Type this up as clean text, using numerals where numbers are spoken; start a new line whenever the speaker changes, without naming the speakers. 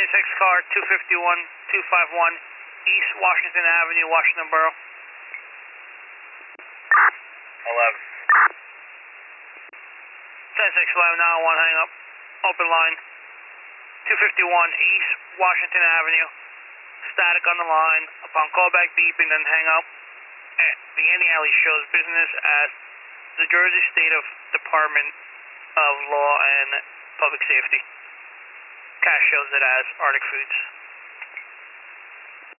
car, 251-251 East Washington Avenue, Washington Borough.
11.
10-6-11, now 1, hang up. Open line. 251 East Washington Avenue. Static on the line. Upon callback beeping, then hang up. The Andy Alley shows business as the Jersey State of Department of Law and Public Safety. Cash shows it as Arctic Foods.